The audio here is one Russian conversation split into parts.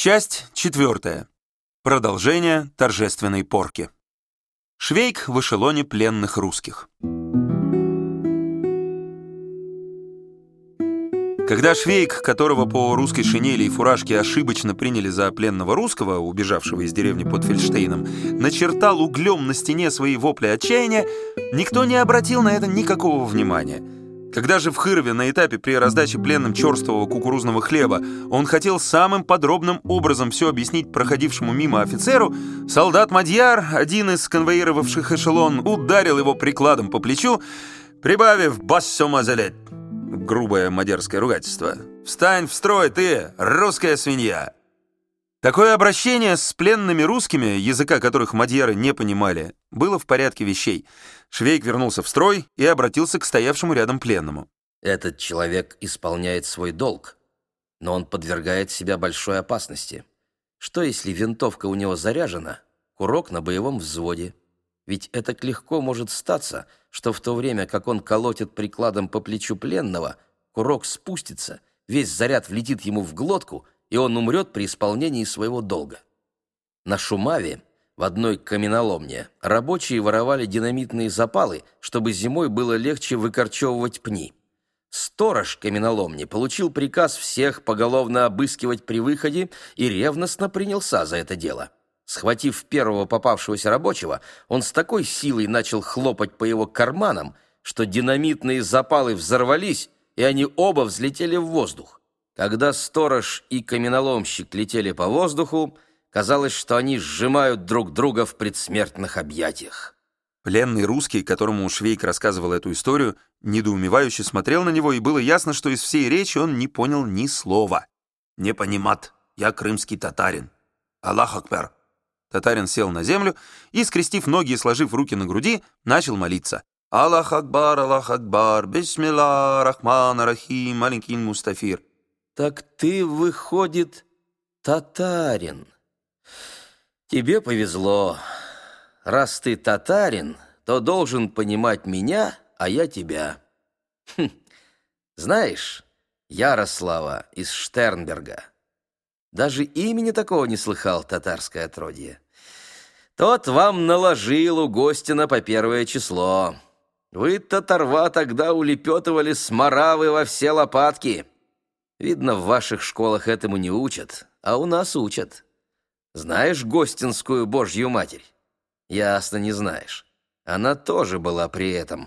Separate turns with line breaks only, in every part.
Часть 4. Продолжение торжественной порки. Швейк в эшелоне пленных русских. Когда Швейк, которого по русской шинели и фуражке ошибочно приняли за пленного русского, убежавшего из деревни под Фельдштейном, начертал углем на стене свои вопли отчаяния, никто не обратил на это никакого внимания. Когда же в Хырове на этапе при раздаче пленным черствого кукурузного хлеба он хотел самым подробным образом все объяснить проходившему мимо офицеру, солдат Мадьяр, один из конвоировавших эшелон, ударил его прикладом по плечу, прибавив «бассо мазалет» — грубое мадьярское ругательство. «Встань в строй, ты, русская свинья!» Такое обращение с пленными русскими, языка которых мадьяры не понимали, было в порядке вещей. Швейк вернулся в строй и обратился к стоявшему рядом пленному.
«Этот человек исполняет свой долг, но он подвергает себя большой опасности. Что, если винтовка у него заряжена, курок на боевом взводе? Ведь это легко может статься, что в то время, как он колотит прикладом по плечу пленного, курок спустится, весь заряд влетит ему в глотку, и он умрет при исполнении своего долга. На Шумаве, в одной каменоломне, рабочие воровали динамитные запалы, чтобы зимой было легче выкорчевывать пни. Сторож каменоломни получил приказ всех поголовно обыскивать при выходе и ревностно принялся за это дело. Схватив первого попавшегося рабочего, он с такой силой начал хлопать по его карманам, что динамитные запалы взорвались, и они оба взлетели в воздух. Когда сторож и каменоломщик летели по воздуху, казалось, что они сжимают друг друга в предсмертных объятиях.
Пленный русский, которому Швейк рассказывал эту историю, недоумевающе смотрел на него, и было ясно, что из всей речи он не понял ни слова. «Не понимат, я крымский татарин. Аллах Акбар». Татарин сел на землю и, скрестив ноги и сложив руки на груди, начал молиться. «Аллах Акбар, бисмилла, рахман, рахим, маленький Мустафир».
«Так ты, выходит, татарин. Тебе повезло. Раз ты татарин, то должен понимать меня, а я тебя. Знаешь, Ярослава из Штернберга. Даже имени такого не слыхал, татарское отродье. Тот вам наложил у Гостина по 1 число. Вы, татарва, тогда улепетывали с Моравы во все лопатки. Видно, в ваших школах этому не учат, а у нас учат. Знаешь Гостинскую Божью Матерь? Ясно, не знаешь. Она тоже была при этом.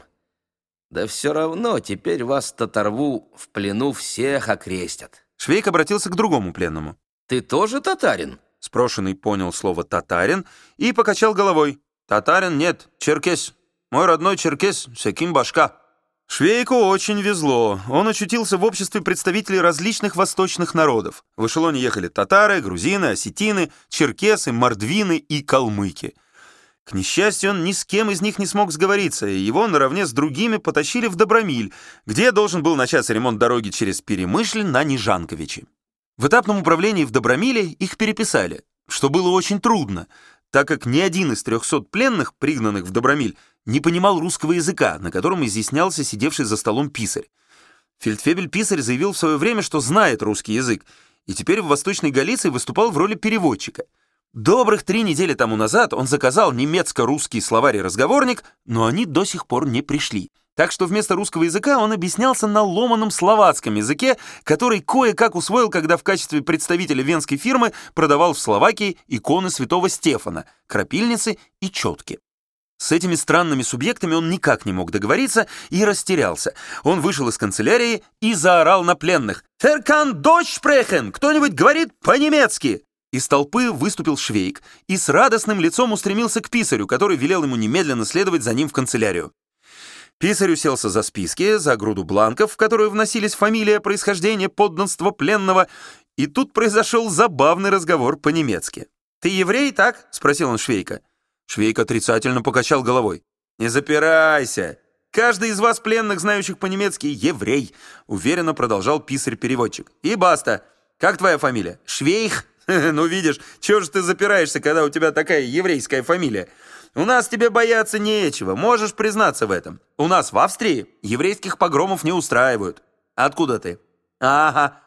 Да все равно теперь вас, татарву, в плену всех окрестят».
Швейк обратился к другому пленному.
«Ты тоже татарин?»
Спрошенный понял слово «татарин» и покачал головой. «Татарин нет, черкес. Мой родной черкес, Секим башка». Швейку очень везло. Он очутился в обществе представителей различных восточных народов. В эшелоне ехали татары, грузины, осетины, черкесы, мордвины и калмыки. К несчастью, он ни с кем из них не смог сговориться, и его наравне с другими потащили в Добромиль, где должен был начаться ремонт дороги через Перемышль на Нежанковичи. В этапном управлении в Добромиле их переписали, что было очень трудно, так как ни один из 300 пленных, пригнанных в Добромиль, не понимал русского языка, на котором изъяснялся сидевший за столом писарь. Фельдфебель-писарь заявил в свое время, что знает русский язык, и теперь в Восточной Галиции выступал в роли переводчика. Добрых 3 недели тому назад он заказал немецко-русский словарь-разговорник, но они до сих пор не пришли. Так что вместо русского языка он объяснялся на ломаном словацком языке, который кое-как усвоил, когда в качестве представителя венской фирмы продавал в Словакии иконы святого Стефана, крапильницы и четки. С этими странными субъектами он никак не мог договориться и растерялся. Он вышел из канцелярии и заорал на пленных: «Wer kann Deutsch sprechen? Кто-нибудь говорит по-немецки?» Из толпы выступил Швейк и с радостным лицом устремился к писарю, который велел ему немедленно следовать за ним в канцелярию. Писарь уселся за списки, за груду бланков, в которые вносились фамилия, происхождение, подданство пленного, и тут произошел забавный разговор по-немецки. «Ты еврей, так?» — спросил он Швейка. Швейк отрицательно покачал головой. «Не запирайся! Каждый из вас, пленных, знающих по-немецки, еврей!» — уверенно продолжал писарь-переводчик. «И баста! Как твоя фамилия? Швейх? Ну, видишь, чего же ты запираешься, когда у тебя такая еврейская фамилия? У нас тебе бояться нечего, можешь признаться в этом. У нас в Австрии еврейских погромов не устраивают. Откуда ты?» «Ага,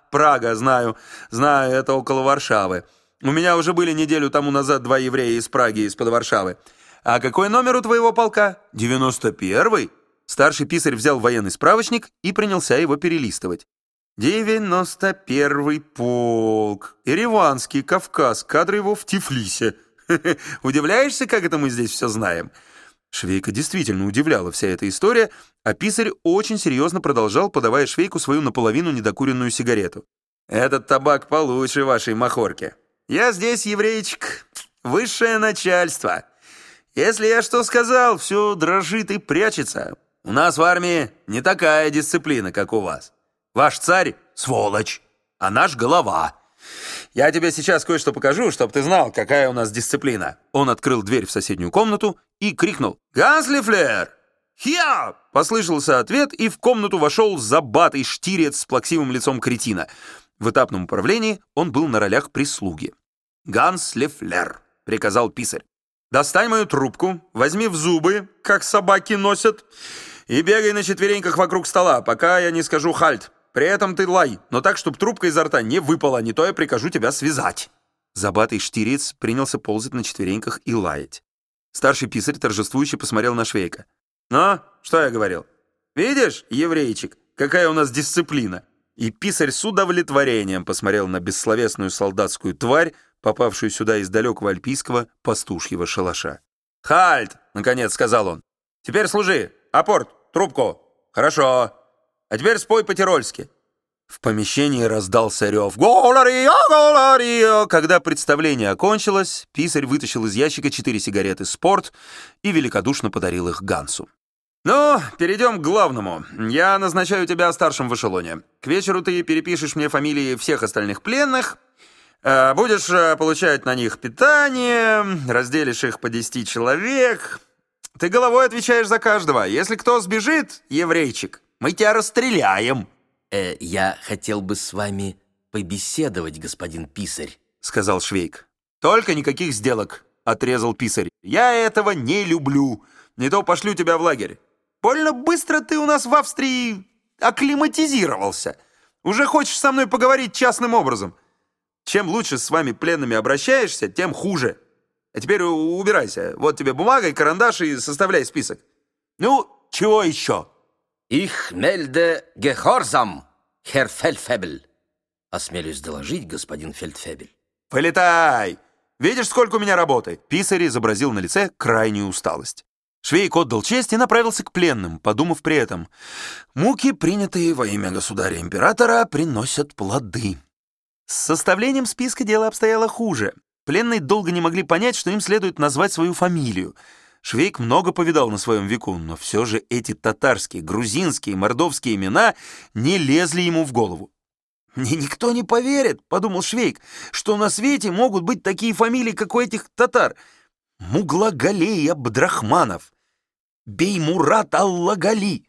Прага, знаю, это около Варшавы. У меня уже были неделю тому назад 2 еврея из Праги, из-под Варшавы. А какой номер у твоего полка? 91-й? Старший писарь взял военный справочник и принялся его перелистывать. 91-й полк. Ереванский, Кавказ, кадры его в Тифлисе. Удивляешься, как это мы здесь все знаем? Швейка действительно удивляла вся эта история, а писарь очень серьезно продолжал, подавая Швейку свою наполовину недокуренную сигарету. «Этот табак получше вашей махорки. Я здесь, еврейчик, высшее начальство. Если я что сказал, все дрожит и прячется. У нас в армии не такая дисциплина, как у вас. Ваш царь — сволочь, а наш — голова. Я тебе сейчас кое-что покажу, чтобы ты знал, какая у нас дисциплина». Он открыл дверь в соседнюю комнату и крикнул: «Ганс Лефлер! Хиа!» Послышался ответ, и в комнату вошел забатый штирец с плаксивым лицом кретина. В этапном управлении он был на ролях прислуги. «Ганс Лефлер», — приказал писарь, «достань мою трубку, возьми в зубы, как собаки носят, и бегай на четвереньках вокруг стола, пока я не скажу «хальт». При этом ты лай, но так, чтобы трубка изо рта не выпала, не то я прикажу тебя связать». Забатый штирец принялся ползать на четвереньках и лаять. Старший писарь торжествующе посмотрел на Швейка. «Ну, что я говорил? Видишь, еврейчик, какая у нас дисциплина?» И писарь с удовлетворением посмотрел на бессловесную солдатскую тварь, попавшую сюда из далекого альпийского пастушьего шалаша. «Хальт!» — наконец сказал он. «Теперь служи! Апорт! Трубку! Хорошо! А теперь спой по-тирольски!» В помещении раздался рев «Голарио! Голарио!». Когда представление окончилось, писарь вытащил из ящика 4 сигареты «Спорт» и великодушно подарил их Гансу. «Ну, перейдем к главному. Я назначаю тебя старшим в эшелоне. К вечеру ты перепишешь мне фамилии всех остальных пленных, будешь получать на них питание, разделишь их по 10 человек. Ты головой отвечаешь за каждого. Если кто сбежит, еврейчик, мы тебя расстреляем».
«Я хотел бы с вами побеседовать, господин писарь»,
— сказал Швейк. «Только никаких сделок», — отрезал писарь. «Я этого не люблю. Не то пошлю тебя в лагерь. Больно быстро ты у нас в Австрии акклиматизировался. Уже хочешь со мной поговорить частным образом. Чем лучше с вами пленными обращаешься, тем хуже. А теперь убирайся. Вот тебе бумага и карандаш, и составляй список. Ну, чего еще?»
«Ich melde Gehorsam, Herr Feldfebel». «Осмелюсь доложить, господин Фельдфебель».
«Полетай! Видишь, сколько у меня работы?» Писарь изобразил на лице крайнюю усталость. Швейк отдал честь и направился к пленным, подумав при этом: «Муки, принятые во имя государя-императора, приносят плоды». С составлением списка дело обстояло хуже. Пленные долго не могли понять, что им следует назвать свою фамилию. Швейк много повидал на своем веку, но все же эти татарские, грузинские, мордовские имена не лезли ему в голову. «Мне никто не поверит», — подумал Швейк, «что на свете могут быть такие фамилии, как у этих татар. Муглагалей Абдрахманов, Беймурат Аллагали,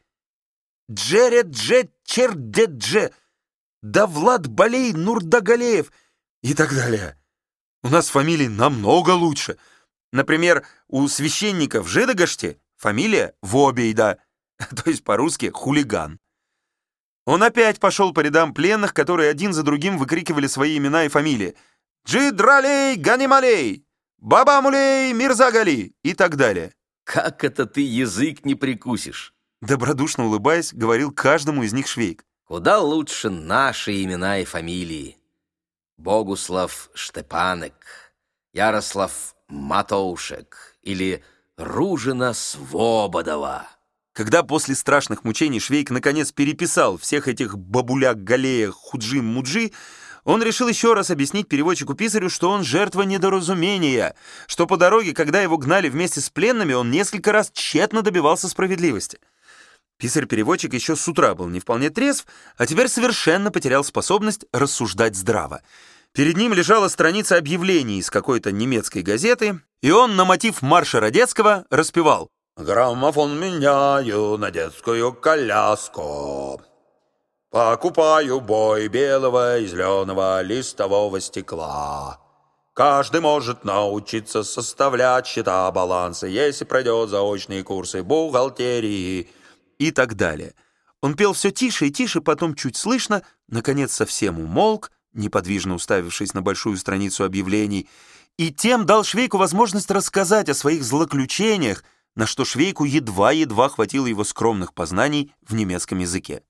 Джередже Чердедже, Давлат Балей Нурдагалеев и так далее. У нас фамилии намного лучше. Например, у священника в Жидогаште фамилия Вобейда, то есть по-русски хулиган». Он опять пошел по рядам пленных, которые один за другим выкрикивали свои имена и фамилии. Джидралей Ганималей, Бабамулей Мирзагали и так далее.
«Как это ты язык не прикусишь?»
Добродушно улыбаясь, говорил каждому из них Швейк.
«Куда лучше наши имена и фамилии. Богуслав Штепанек, Ярослав Матоушек или Ружина Свободова».
Когда после страшных мучений Швейк наконец переписал всех этих бабуляк-галея худжим-муджи, он решил еще раз объяснить переводчику-писарю, что он жертва недоразумения, что по дороге, когда его гнали вместе с пленными, он несколько раз тщетно добивался справедливости. Писарь-переводчик еще с утра был не вполне трезв, а теперь совершенно потерял способность рассуждать здраво. Перед ним лежала страница объявлений из какой-то немецкой газеты, и он на мотив марша Радецкого распевал: «Граммофон меняю на детскую коляску. Покупаю бой белого и зеленого листового стекла. Каждый может научиться составлять счета, балансы, если пройдет заочные курсы бухгалтерии». И так далее. Он пел все тише и тише, потом чуть слышно, наконец совсем умолк, неподвижно уставившись на большую страницу объявлений, и тем дал Швейку возможность рассказать о своих злоключениях, на что Швейку едва-едва хватило его скромных познаний в немецком языке.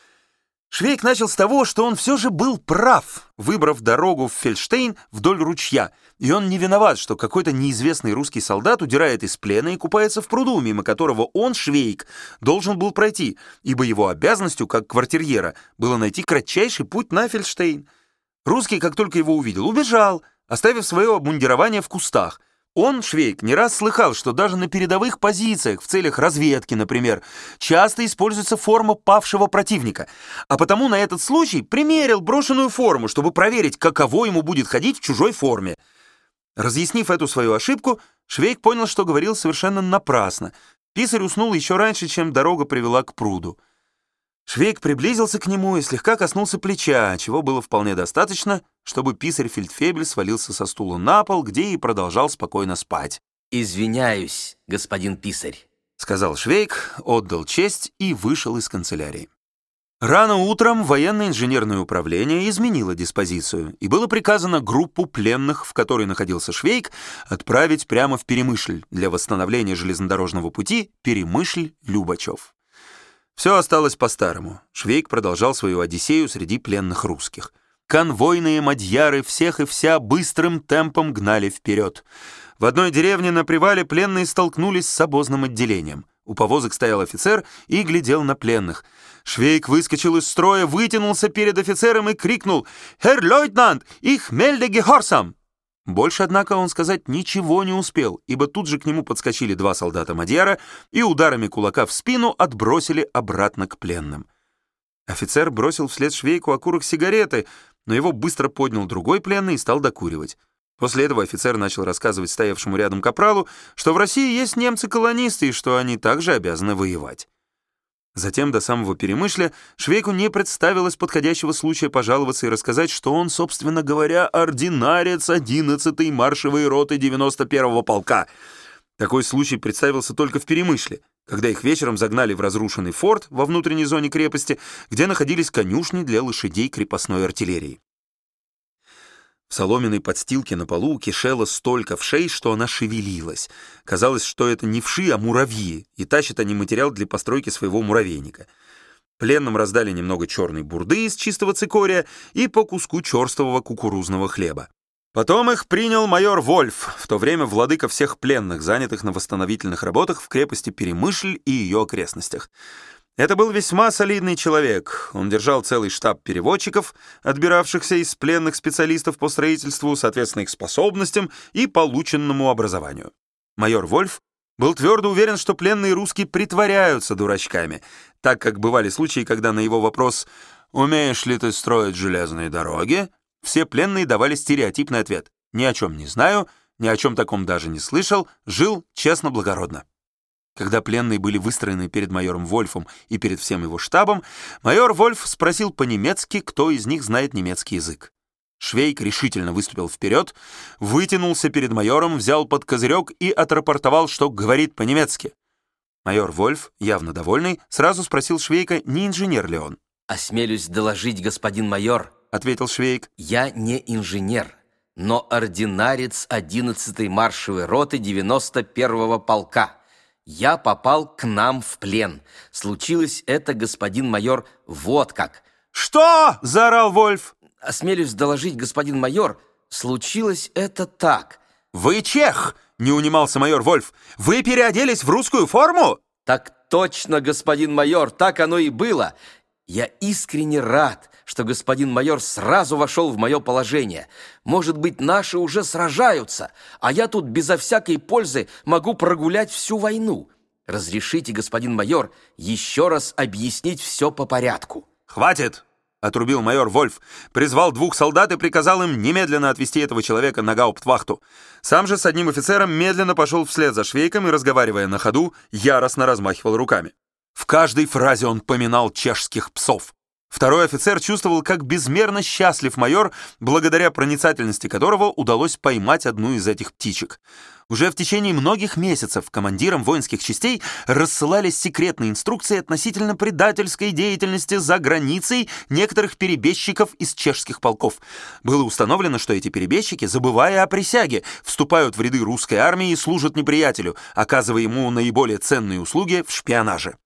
Швейк начал с того, что он все же был прав, выбрав дорогу в Фельдштейн вдоль ручья, и он не виноват, что какой-то неизвестный русский солдат удирает из плена и купается в пруду, мимо которого он, Швейк, должен был пройти, ибо его обязанностью, как квартирьера, было найти кратчайший путь на Фельдштейн. Русский, как только его увидел, убежал, оставив свое обмундирование в кустах. Он, Швейк, не раз слыхал, что даже на передовых позициях, в целях разведки, например, часто используется форма павшего противника, а потому на этот случай примерил брошенную форму, чтобы проверить, каково ему будет ходить в чужой форме. Разъяснив эту свою ошибку, Швейк понял, что говорил совершенно напрасно. Писарь уснул еще раньше, чем дорога привела к пруду. Швейк приблизился к нему и слегка коснулся плеча, чего было вполне достаточно, чтобы писарь-фельдфебель свалился со стула на пол, где и продолжал спокойно спать.
«Извиняюсь, господин писарь»,
— сказал Швейк, отдал честь и вышел из канцелярии. Рано утром военное инженерное управление изменило диспозицию, и было приказано группу пленных, в которой находился Швейк, отправить прямо в Перемышль для восстановления железнодорожного пути Перемышль-Любачев. Все осталось по-старому. Швейк продолжал свою одиссею среди пленных русских. Конвойные мадьяры всех и вся быстрым темпом гнали вперед. В одной деревне на привале пленные столкнулись с обозным отделением. У повозок стоял офицер и глядел на пленных. Швейк выскочил из строя, вытянулся перед офицером и крикнул: «Herr Leutnant, ich melde Gehorsam!» Больше, однако, он сказать ничего не успел, ибо тут же к нему подскочили два солдата-мадьяра и ударами кулака в спину отбросили обратно к пленным. Офицер бросил вслед Швейку окурок сигареты, но его быстро поднял другой пленный и стал докуривать. После этого офицер начал рассказывать стоявшему рядом капралу, что в России есть немцы-колонисты и что они также обязаны воевать. Затем до самого Перемышля Швейку не представилось подходящего случая пожаловаться и рассказать, что он, собственно говоря, ординарец 11-й маршевой роты 91-го полка. Такой случай представился только в Перемышле, когда их вечером загнали в разрушенный форт во внутренней зоне крепости, где находились конюшни для лошадей крепостной артиллерии. В соломенной подстилке на полу кишело столько вшей, что она шевелилась. Казалось, что это не вши, а муравьи, и тащат они материал для постройки своего муравейника. Пленным раздали немного черной бурды из чистого цикория и по куску черствого кукурузного хлеба. Потом их принял майор Вольф, в то время владыка всех пленных, занятых на восстановительных работах в крепости Перемышль и ее окрестностях. Это был весьма солидный человек. Он держал целый штаб переводчиков, отбиравшихся из пленных специалистов по строительству, соответственно их способностям и полученному образованию. Майор Вольф был твердо уверен, что пленные русские притворяются дурачками, так как бывали случаи, когда на его вопрос «Умеешь ли ты строить железные дороги?» все пленные давали стереотипный ответ «Ни о чем не знаю, ни о чем таком даже не слышал, жил честно-благородно». Когда пленные были выстроены перед майором Вольфом и перед всем его штабом, майор Вольф спросил по-немецки, кто из них знает немецкий язык. Швейк решительно выступил вперед, вытянулся перед майором, взял под козырек и отрапортовал, что говорит по-немецки. Майор Вольф, явно довольный, сразу спросил Швейка, не инженер ли он.
«Осмелюсь доложить, господин майор»,
— ответил Швейк.
«Я не инженер, но ординарец 11-й маршевой роты 91-го полка. Я попал к нам в плен. Случилось это, господин майор, вот как».
«Что?» — заорал Вольф.
«Осмелюсь доложить, господин майор, случилось это так».
«Вы чех?» — не унимался майор Вольф. «Вы переоделись в русскую форму?»
«Так точно, господин майор, так оно и было. Я искренне рад, что господин майор сразу вошел в мое положение. Может быть, наши уже сражаются, а я тут безо всякой пользы могу прогулять всю войну. Разрешите, господин майор, еще раз объяснить все по порядку».
«Хватит!» — отрубил майор Вольф, призвал двух солдат и приказал им немедленно отвезти этого человека на гауптвахту. Сам же с одним офицером медленно пошел вслед за Швейком и, разговаривая на ходу, яростно размахивал руками. В каждой фразе он поминал чешских псов. Второй офицер чувствовал, как безмерно счастлив майор, благодаря проницательности которого удалось поймать одну из этих птичек. Уже в течение многих месяцев командирам воинских частей рассылались секретные инструкции относительно предательской деятельности за границей некоторых перебежчиков из чешских полков. Было установлено, что эти перебежчики, забывая о присяге, вступают в ряды русской армии и служат неприятелю, оказывая ему наиболее ценные услуги в шпионаже.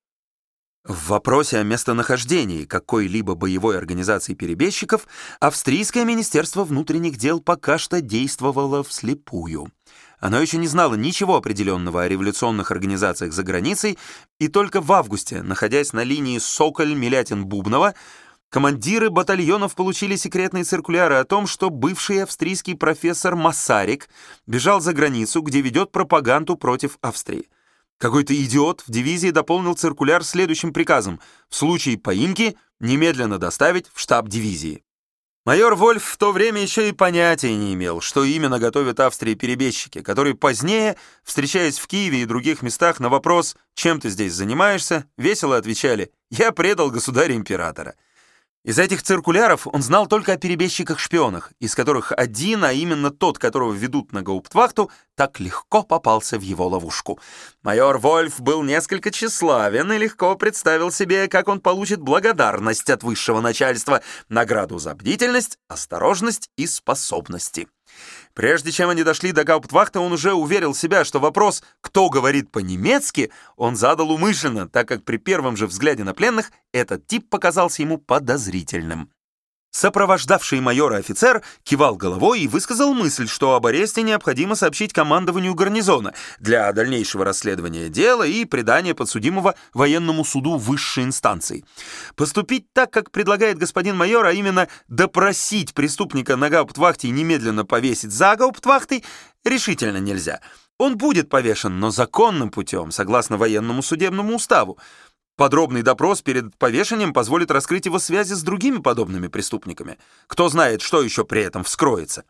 В вопросе о местонахождении какой-либо боевой организации перебежчиков австрийское министерство внутренних дел пока что действовало вслепую. Оно еще не знало ничего определенного о революционных организациях за границей, и только в августе, находясь на линии Соколь-Милятин-Бубново, командиры батальонов получили секретные циркуляры о том, что бывший австрийский профессор Массарик бежал за границу, где ведет пропаганду против Австрии. Какой-то идиот в дивизии дополнил циркуляр следующим приказом: в случае поимки немедленно доставить в штаб дивизии. Майор Вольф в то время еще и понятия не имел, что именно готовят Австрии перебежчики, которые позднее, встречаясь в Киеве и других местах, на вопрос «Чем ты здесь занимаешься?», весело отвечали «Я предал государя-императора». Из этих циркуляров он знал только о перебежчиках-шпионах, из которых один, а именно тот, которого ведут на гауптвахту, так легко попался в его ловушку. Майор Вольф был несколько тщеславен и легко представил себе, как он получит благодарность от высшего начальства, награду за бдительность, осторожность и способности. Прежде чем они дошли до гауптвахты, он уже уверил себя, что вопрос «кто говорит по-немецки» он задал умышленно, так как при первом же взгляде на пленных этот тип показался ему подозрительным. Сопровождавший майора офицер кивал головой и высказал мысль, что об аресте необходимо сообщить командованию гарнизона для дальнейшего расследования дела и предания подсудимого военному суду высшей инстанции. Поступить так, как предлагает господин майор, а именно допросить преступника на гауптвахте и немедленно повесить за гауптвахтой, решительно нельзя. Он будет повешен, но законным путем, согласно военному судебному уставу. Подробный допрос перед повешением позволит раскрыть его связи с другими подобными преступниками. Кто знает, что еще при этом вскроется.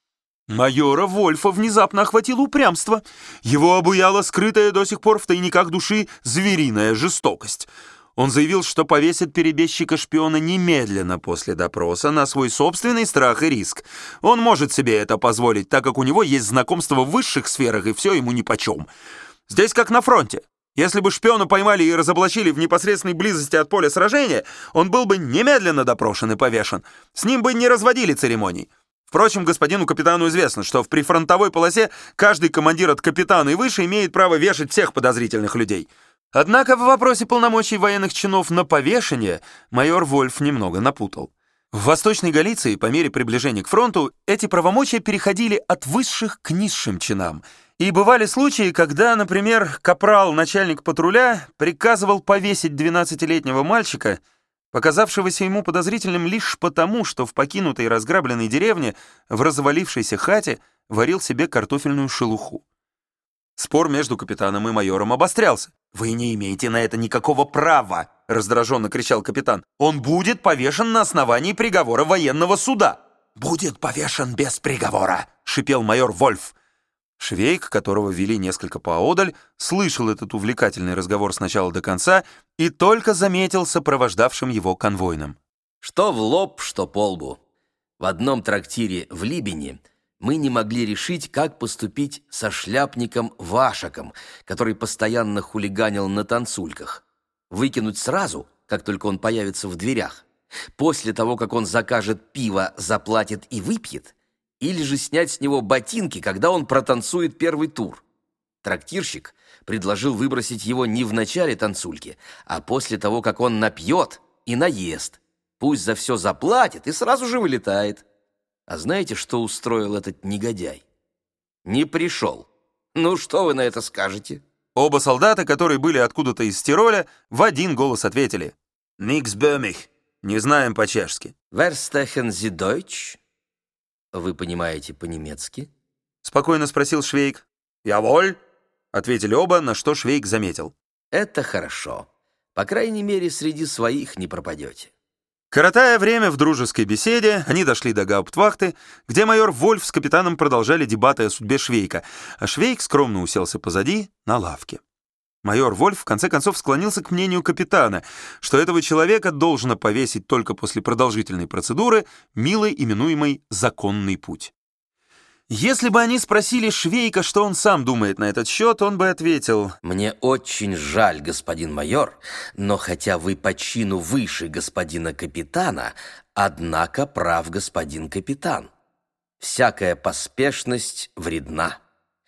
Майора Вольфа внезапно охватило упрямство. Его обуяла скрытая до сих пор в тайниках души звериная жестокость. Он заявил, что повесит перебежчика-шпиона немедленно после допроса на свой собственный страх и риск. Он может себе это позволить, так как у него есть знакомство в высших сферах, и все ему нипочем. Здесь как на фронте. Если бы шпиона поймали и разоблачили в непосредственной близости от поля сражения, он был бы немедленно допрошен и повешен. С ним бы не разводили церемоний. Впрочем, господину капитану известно, что в прифронтовой полосе каждый командир от капитана и выше имеет право вешать всех подозрительных людей. Однако в вопросе полномочий военных чинов на повешение майор Вольф немного напутал. В Восточной Галиции, по мере приближения к фронту, эти правомочия переходили от высших к низшим чинам. И бывали случаи, когда, например, капрал, начальник патруля, приказывал повесить 12-летнего мальчика, показавшегося ему подозрительным лишь потому, что в покинутой и разграбленной деревне в развалившейся хате варил себе картофельную шелуху. Спор между капитаном и майором обострялся. «Вы не имеете на это никакого права!» — раздраженно кричал капитан. «Он будет повешен на основании приговора военного суда!» «Будет повешен без приговора!» — шипел майор Вольф. Швейк, которого вели несколько поодаль, слышал этот увлекательный разговор с начала до конца и только заметил сопровождавшим его конвойным.
Что в лоб, что по лбу. В одном трактире в Либени мы не могли решить, как поступить со шляпником Вашаком, который постоянно хулиганил на танцульках. Выкинуть сразу, как только он появится в дверях, после того, как он закажет пиво, заплатит и выпьет, или же снять с него ботинки, когда он протанцует первый тур. Трактирщик предложил выбросить его не в начале танцульки, а после того, как он напьет и наест. Пусть за все заплатит и сразу же вылетает. А знаете, что устроил этот негодяй? Не пришел. Ну, что вы на это скажете?
Оба солдата, которые были откуда-то из Тироля, в один голос ответили: «Никс бёмих», не знаем по-чешски.
«Верстехен зи дойч?» Вы понимаете по-немецки?
Спокойно спросил Швейк. «Яволь», ответили оба, на что Швейк заметил:
«Это хорошо. По крайней мере, среди своих не пропадете».
Коротая время в дружеской беседе, они дошли до гауптвахты, где майор Вольф с капитаном продолжали дебаты о судьбе Швейка, а Швейк скромно уселся позади на лавке. Майор Вольф в конце концов склонился к мнению капитана, что этого человека должно повесить только после продолжительной процедуры, милой именуемой «законный путь». Если бы они спросили Швейка, что он сам думает на этот счет, он бы ответил:
«Мне очень жаль, господин майор, но хотя вы по чину выше господина капитана, однако прав господин капитан. Всякая поспешность вредна».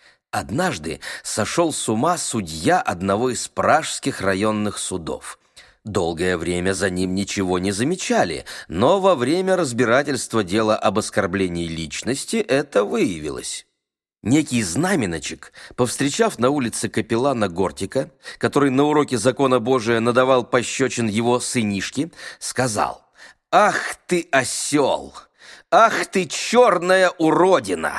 Однажды сошел с ума судья одного из пражских районных судов. Долгое время за ним ничего не замечали, но во время разбирательства дела об оскорблении личности это выявилось. Некий знаменочек, повстречав на улице капеллана Гортика, который на уроке закона Божия надавал пощечин его сынишке, сказал: «Ах ты осел! Ах ты черная уродина!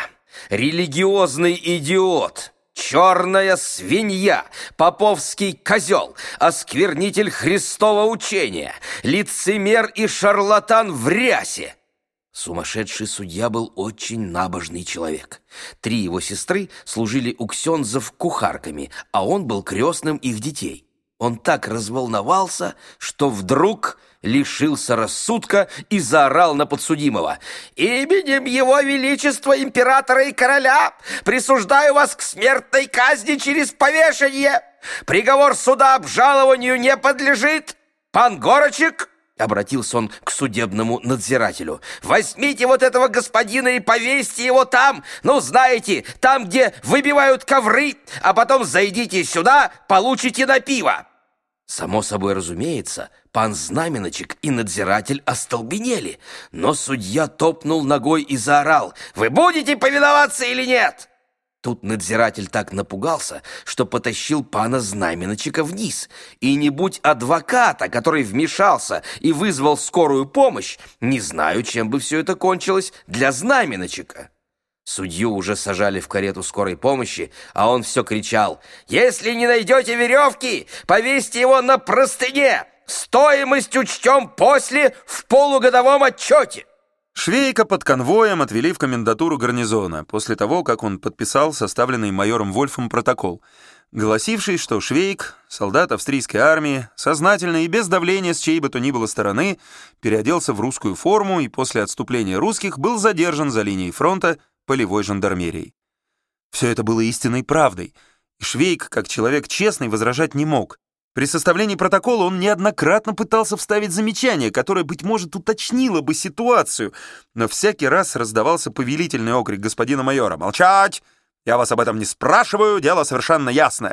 Религиозный идиот! Черная свинья! Поповский козел! Осквернитель Христова учения! Лицемер и шарлатан в рясе!» Сумасшедший судья был очень набожный человек. 3 его сестры служили у ксензов кухарками, а он был крестным их детей. Он так разволновался, что вдруг лишился рассудка и заорал на подсудимого: «Именем его величества императора и короля присуждаю вас к смертной казни через повешение! Приговор суда обжалованию не подлежит! Пан Горочек!» Обратился он к судебному надзирателю: «Возьмите вот этого господина и повесьте его там, ну, знаете, там, где выбивают ковры, а потом зайдите сюда, получите на пиво». Само собой разумеется, пан Знаменочек и надзиратель остолбенели, но судья топнул ногой и заорал: «Вы будете повиноваться или нет?» Тут надзиратель так напугался, что потащил пана Знаменочека вниз, и не будь адвоката, который вмешался и вызвал скорую помощь, не знаю, чем бы все это кончилось для Знаменочека. Судью уже сажали в карету скорой помощи, а он все кричал: «Если не найдете веревки, повесьте его на простыне! Стоимость учтем после в полугодовом отчете!»
Швейка под конвоем отвели в комендатуру гарнизона после того, как он подписал составленный майором Вольфом протокол, гласивший, что Швейк, солдат австрийской армии, сознательно и без давления с чьей бы то ни было стороны, переоделся в русскую форму и после отступления русских был задержан за линией фронта полевой жандармерией. Все это было истинной правдой, и Швейк, как человек честный, возражать не мог. При составлении протокола он неоднократно пытался вставить замечание, которое, быть может, уточнило бы ситуацию, но всякий раз раздавался повелительный окрик господина майора: «Молчать! Я вас об этом не спрашиваю, дело совершенно ясное».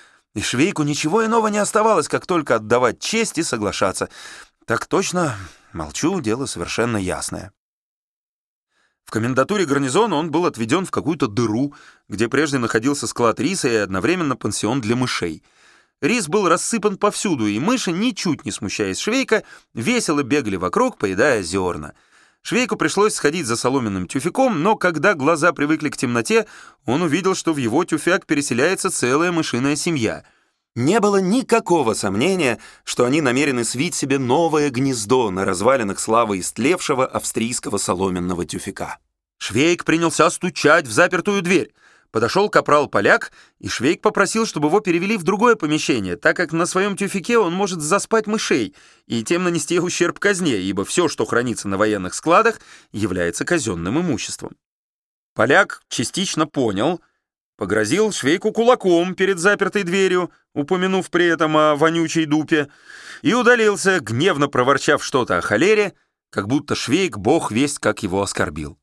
И Швейку ничего иного не оставалось, как только отдавать честь и соглашаться. «Так точно, молчу, дело совершенно ясное». В комендатуре гарнизона он был отведен в какую-то дыру, где прежде находился склад риса и одновременно пансион для мышей. Рис был рассыпан повсюду, и мыши, ничуть не смущаясь Швейка, весело бегали вокруг, поедая зерна. Швейку пришлось сходить за соломенным тюфяком, но когда глаза привыкли к темноте, он увидел, что в его тюфяк переселяется целая мышиная семья. Не было никакого сомнения, что они намерены свить себе новое гнездо на развалинах славы истлевшего австрийского соломенного тюфяка. Швейк принялся стучать в запертую дверь. Подошел капрал-поляк, и Швейк попросил, чтобы его перевели в другое помещение, так как на своем тюфяке он может заспать мышей и тем нанести ущерб казне, ибо все, что хранится на военных складах, является казенным имуществом. Поляк частично понял, погрозил Швейку кулаком перед запертой дверью, упомянув при этом о вонючей дупе, и удалился, гневно проворчав что-то о холере, как будто Швейк бог весть как его оскорбил.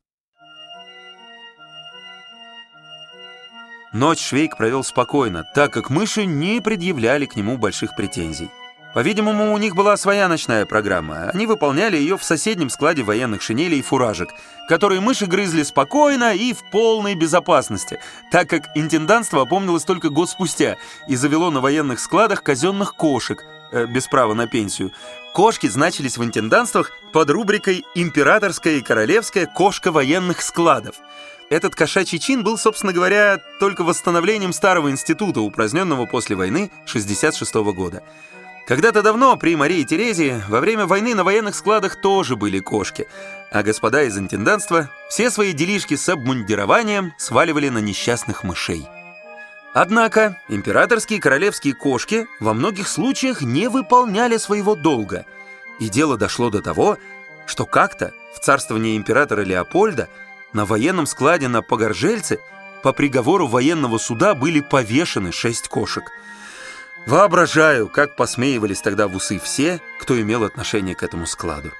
Ночь Швейк провел спокойно, так как мыши не предъявляли к нему больших претензий. По-видимому, у них была своя ночная программа. Они выполняли ее в соседнем складе военных шинелей и фуражек, которые мыши грызли спокойно и в полной безопасности, так как интендантство опомнилось только год спустя и завело на военных складах казенных кошек, без права на пенсию. Кошки значились в интендантствах под рубрикой «Императорская и королевская кошка военных складов». Этот кошачий чин был, собственно говоря, только восстановлением старого института, упраздненного после войны 1966 года. Когда-то давно при Марии Терезии во время войны на военных складах тоже были кошки, а господа из интендантства все свои делишки с обмундированием сваливали на несчастных мышей. Однако императорские и королевские кошки во многих случаях не выполняли своего долга. И дело дошло до того, что как-то в царствовании императора Леопольда на военном складе на Погоржельце по приговору военного суда были повешены 6 кошек. Воображаю, как посмеивались тогда в усы все, кто имел отношение к этому складу.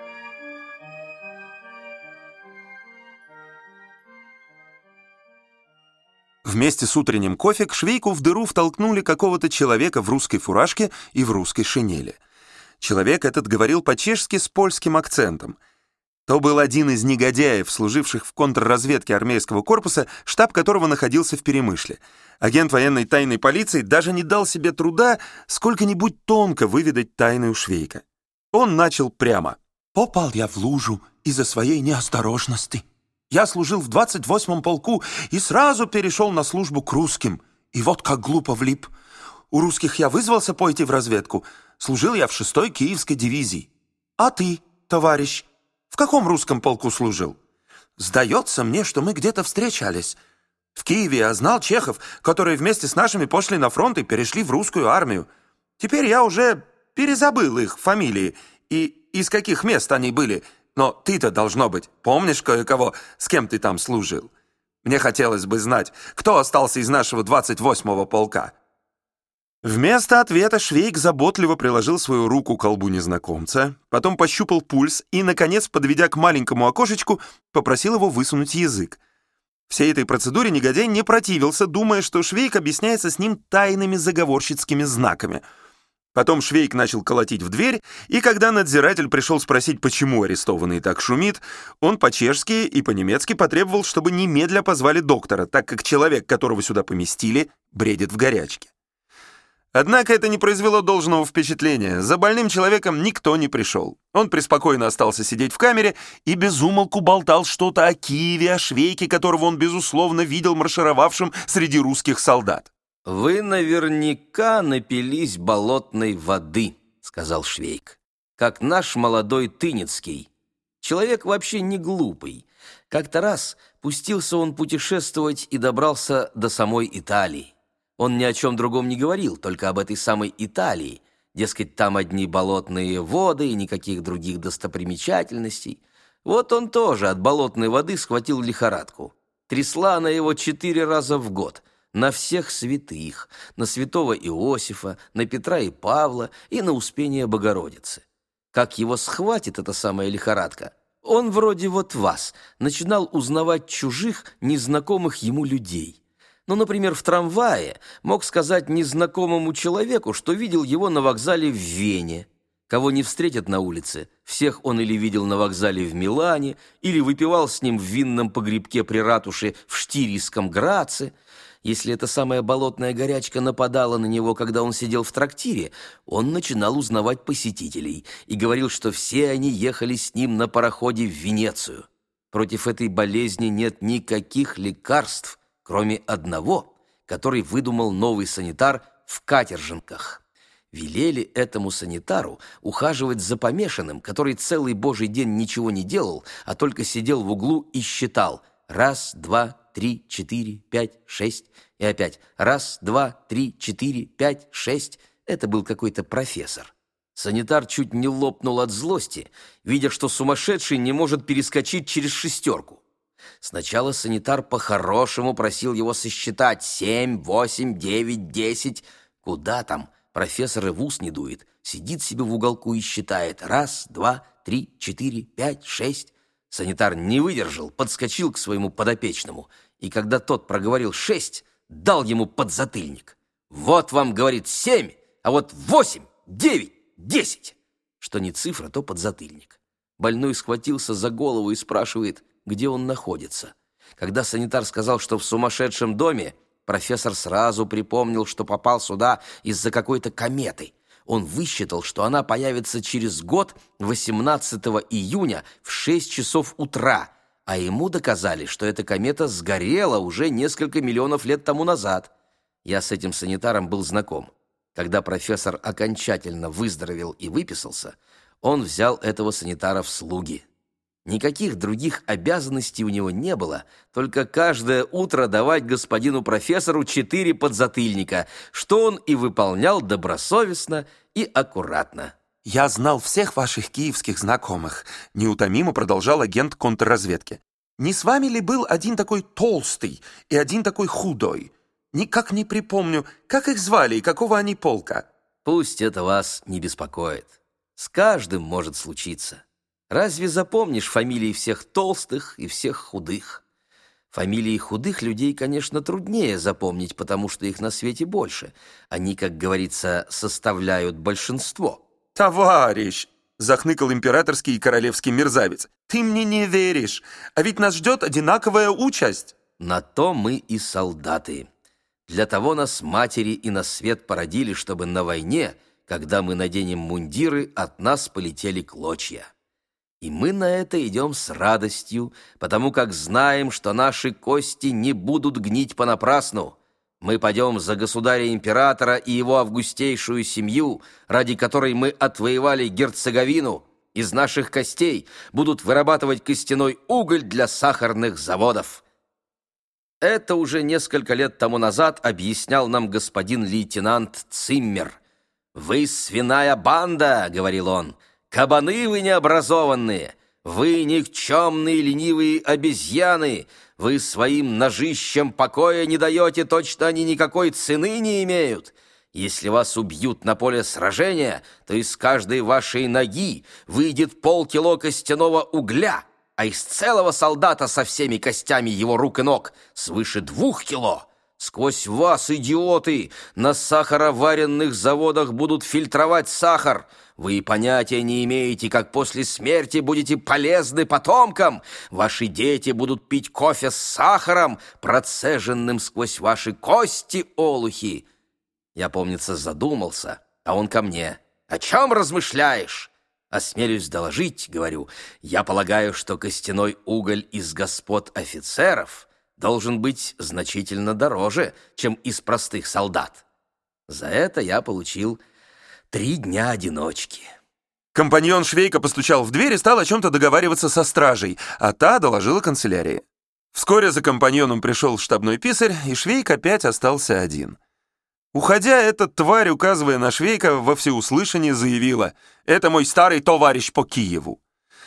Вместе с утренним кофе к Швейку в дыру втолкнули какого-то человека в русской фуражке и в русской шинели. Человек этот говорил по-чешски с польским акцентом. То был один из негодяев, служивших в контрразведке армейского корпуса, штаб которого находился в Перемышле. Агент военной тайной полиции даже не дал себе труда сколько-нибудь тонко выведать тайны у Швейка. Он начал прямо. «Попал я в лужу из-за своей неосторожности. Я служил в 28-м полку и сразу перешел на службу к русским. И вот как глупо влип. У русских я вызвался пойти в разведку. Служил я в 6-й Киевской дивизии. А ты, товарищ, в каком русском полку служил? Сдается мне, что мы где-то встречались. В Киеве я знал чехов, которые вместе с нашими пошли на фронт и перешли в русскую армию. Теперь я уже перезабыл их фамилии и из каких мест они были. Но ты-то, должно быть, помнишь кое-кого, с кем ты там служил? Мне хотелось бы знать, кто остался из нашего 28-го полка». Вместо ответа Швейк заботливо приложил свою руку к колбу незнакомца, потом пощупал пульс и, наконец, подведя к маленькому окошечку, попросил его высунуть язык. Всей этой процедуре негодяй не противился, думая, что Швейк объясняется с ним тайными заговорщицкими знаками. Потом Швейк начал колотить в дверь, и когда надзиратель пришел спросить, почему арестованный так шумит, он по-чешски и по-немецки потребовал, чтобы немедля позвали доктора, так как человек, которого сюда поместили, бредит в горячке. Однако это не произвело должного впечатления. За больным человеком никто не пришел. Он преспокойно остался сидеть в камере и без умолку болтал что-то о Киеве, о Швейке, которого он, безусловно, видел маршировавшим среди русских солдат.
«Вы наверняка напились болотной воды», — сказал Швейк, «как наш молодой Тынецкий. Человек вообще не глупый. Как-то раз пустился он путешествовать и добрался до самой Италии. Он ни о чем другом не говорил, только об этой самой Италии. Дескать, там одни болотные воды и никаких других достопримечательностей. Вот он тоже от болотной воды схватил лихорадку. Трясла она его 4 раза в год. На всех святых, на святого Иосифа, на Петра и Павла и на Успение Богородицы. Как его схватит эта самая лихорадка, он вроде вот вас начинал узнавать чужих, незнакомых ему людей. Ну, например, в трамвае мог сказать незнакомому человеку, что видел его на вокзале в Вене. Кого не встретят на улице, всех он или видел на вокзале в Милане, или выпивал с ним в винном погребке при ратуше в Штирийском Граце. Если эта самая болотная горячка нападала на него, когда он сидел в трактире, он начинал узнавать посетителей и говорил, что все они ехали с ним на пароходе в Венецию. Против этой болезни нет никаких лекарств, кроме одного, который выдумал новый санитар в Катерженках. Велели этому санитару ухаживать за помешанным, который целый божий день ничего не делал, а только сидел в углу и считал: 1, 2, 3, 4, 5, 6, и опять 1, 2, 3, 4, 5, 6. Это был какой-то профессор. Санитар чуть не лопнул от злости, видя, что сумасшедший не может перескочить через 6. Сначала санитар по-хорошему просил его сосчитать 7, 8, 9, 10. Куда там? Профессор и в ус не дует. Сидит себе в уголку и считает: 1, 2, 3, 4, 5, 6. Санитар не выдержал, подскочил к своему подопечному, и когда тот проговорил 6, дал ему подзатыльник. «Вот вам, — говорит, — 7, а вот 8, 9, 10. Что не цифра, то подзатыльник. Больной схватился за голову и спрашивает, где он находится. Когда санитар сказал, что в сумасшедшем доме, профессор сразу припомнил, что попал сюда из-за какой-то кометы. Он высчитал, что она появится через год, 18 июня в 6 часов утра, а ему доказали, что эта комета сгорела уже несколько миллионов лет тому назад. Я с этим санитаром был знаком. Когда профессор окончательно выздоровел и выписался, он взял этого санитара в слуги. Никаких других обязанностей у него не было, только каждое утро давать господину профессору 4 подзатыльника, что он и выполнял добросовестно и аккуратно.
«Я знал всех ваших киевских знакомых», — неутомимо продолжал агент контрразведки. «Не с вами ли был один такой толстый и один такой худой? Никак не припомню, как их звали и какого они полка».
Пусть это вас не беспокоит. С каждым может случиться. Разве запомнишь фамилии всех толстых и всех худых? Фамилии худых людей, конечно, труднее запомнить, потому что их на свете больше. Они, как говорится, составляют большинство.
«Товарищ!» — захныкал императорский и королевский мерзавец. «Ты мне не веришь, а ведь нас ждет одинаковая участь».
На то мы и солдаты. Для того нас матери и на свет породили, чтобы на войне, когда мы наденем мундиры, от нас полетели клочья. И мы на это идем с радостью, потому как знаем, что наши кости не будут гнить понапрасну. Мы пойдем за государя-императора и его августейшую семью, ради которой мы отвоевали Герцеговину. Из наших костей будут вырабатывать костяной уголь для сахарных заводов. Это уже несколько лет тому назад объяснял нам господин лейтенант Циммер. «Вы свиная банда», — говорил он, — «кабаны вы необразованные, вы никчемные ленивые обезьяны, вы своим ножищем покоя не даете, точно они никакой цены не имеют. Если вас убьют на поле сражения, то из каждой вашей ноги выйдет полкило костяного угля, а из целого солдата со всеми костями его рук и ног свыше 2 кило. Сквозь вас, идиоты, на сахароваренных заводах будут фильтровать сахар. Вы понятия не имеете, как после смерти будете полезны потомкам. Ваши дети будут пить кофе с сахаром, процеженным сквозь ваши кости, олухи». Я, помнится, задумался, а он ко мне: «О чем размышляешь?» «Осмелюсь доложить, — говорю, — я полагаю, что костяной уголь из господ офицеров должен быть значительно дороже, чем из простых солдат». За это я получил 3 дня одиночки.
Компаньон Швейка постучал в дверь и стал о чем-то договариваться со стражей, а та доложила канцелярии. Вскоре за компаньоном пришел штабной писарь, и Швейк опять остался один. Уходя, эта тварь, указывая на Швейка, во всеуслышание заявила: «Это мой старый товарищ по Киеву».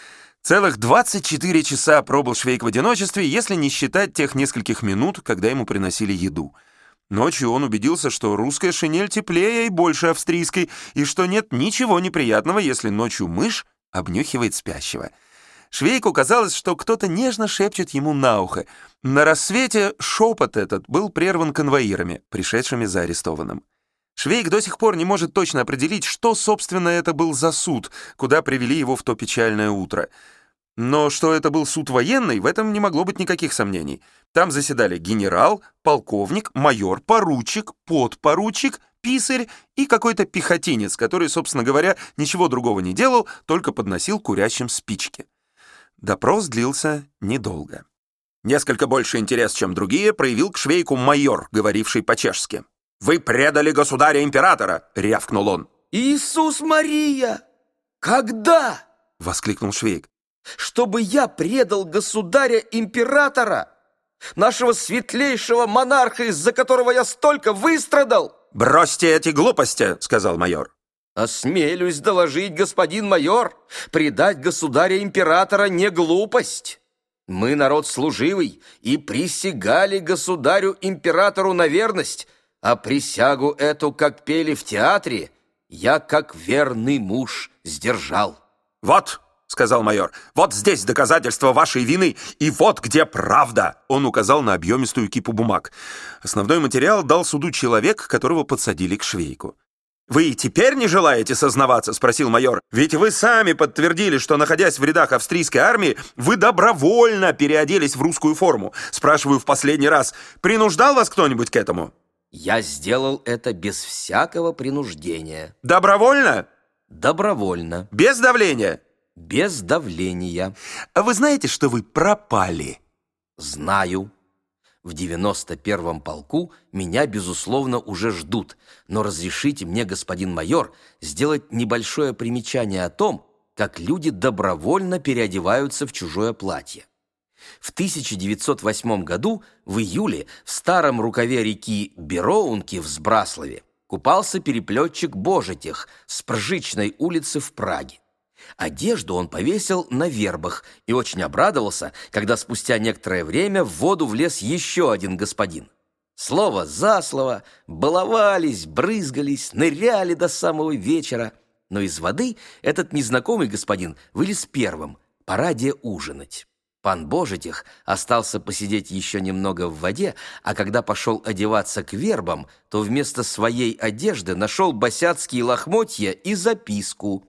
Целых 24 часа пробыл Швейк в одиночестве, если не считать тех нескольких минут, когда ему приносили еду. Ночью он убедился, что русская шинель теплее и больше австрийской, и что нет ничего неприятного, если ночью мышь обнюхивает спящего. Швейку казалось, что кто-то нежно шепчет ему на ухо. На рассвете шепот этот был прерван конвоирами, пришедшими за арестованным. Швейк до сих пор не может точно определить, что, собственно, это был за суд, куда привели его в то печальное утро. Но что это был суд военный, в этом не могло быть никаких сомнений. Там заседали генерал, полковник, майор, поручик, подпоручик, писарь и какой-то пехотинец, который, собственно говоря, ничего другого не делал, только подносил курящим спички. Допрос длился недолго. Несколько больше интерес, чем другие, проявил к Швейку майор, говоривший по-чешски. «Вы предали государя-императора!» — рявкнул он.
«Иисус Мария! Когда?»
— воскликнул Швейк.
«Чтобы я предал государя-императора, нашего светлейшего монарха, из-за которого я столько выстрадал?»
«Бросьте эти глупости!» — сказал майор.
«Осмелюсь доложить, господин майор, предать государя-императора не глупость. Мы народ служивый и присягали государю-императору на верность, а присягу эту, как пели в театре, я, как верный муж, сдержал».
«Вот!» — сказал майор. «Вот здесь доказательства вашей вины, и вот где правда!» Он указал на объемистую кипу бумаг. Основной материал дал суду человек, которого подсадили к Швейку. «Вы и теперь не желаете сознаваться?» — спросил майор. «Ведь вы сами подтвердили, что, находясь в рядах австрийской армии, вы добровольно переоделись в русскую форму. Спрашиваю в последний раз, принуждал вас кто-нибудь к этому?»
«Я сделал это без всякого принуждения».
«Добровольно?»
«Добровольно».
«Без давления?»
«Без давления».
«А вы знаете, что вы пропали?»
«Знаю. В 91-м полку меня, безусловно, уже ждут, но разрешите мне, господин майор, сделать небольшое примечание о том, как люди добровольно переодеваются в чужое платье. В 1908 году в июле в старом рукаве реки Бероунки в Сбраславе купался переплетчик Божетех с Пржичной улицы в Праге. Одежду он повесил на вербах и очень обрадовался, когда спустя некоторое время в воду влез еще один господин. Слово за слово, баловались, брызгались, ныряли до самого вечера, но из воды этот незнакомый господин вылез первым, пора де ужинать. Пан Божетех остался посидеть еще немного в воде, а когда пошел одеваться к вербам, то вместо своей одежды нашел босяцкие лохмотья и записку.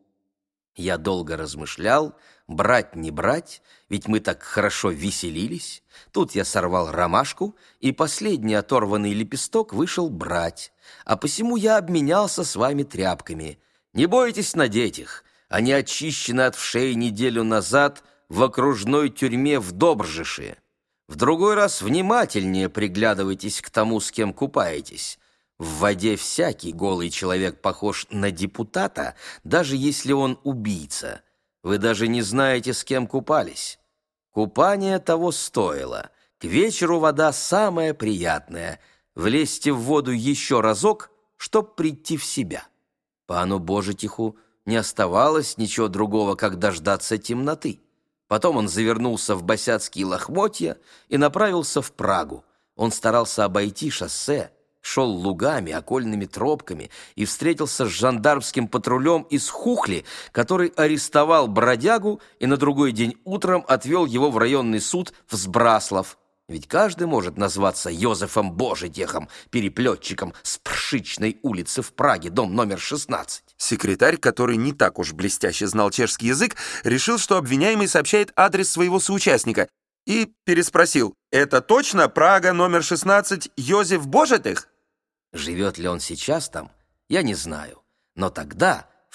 Я долго размышлял, брать не брать, ведь мы так хорошо веселились. Тут я сорвал ромашку, и последний оторванный лепесток вышел брать, а посему я обменялся с вами тряпками. Не бойтесь надеть их, они очищены от вшей неделю назад в окружной тюрьме в Добржише. В другой раз внимательнее приглядывайтесь к тому, с кем купаетесь. В воде всякий голый человек похож на депутата, даже если он убийца. Вы даже не знаете, с кем купались. Купание того стоило. К вечеру вода самая приятная. Влезьте в воду еще разок, чтоб прийти в себя. Пану Божетеху не оставалось ничего другого, как дождаться темноты. Потом он завернулся в босяцкие лохмотья и направился в Прагу. Он старался обойти шоссе, шел лугами, окольными тропками и встретился с жандармским патрулем из Хухли, который арестовал бродягу и на другой день утром отвел его в районный суд в Сбраслав. Ведь каждый может назваться Йозефом Божетехом, переплетчиком с Пршичной улицы в Праге, дом номер 16.
Секретарь, который не так уж блестяще знал чешский язык, решил, что обвиняемый сообщает адрес своего соучастника, и переспросил: «Это точно Прага, номер 16, Йозеф Божетех?»
Живет ли он сейчас там, я не знаю, но тогда, в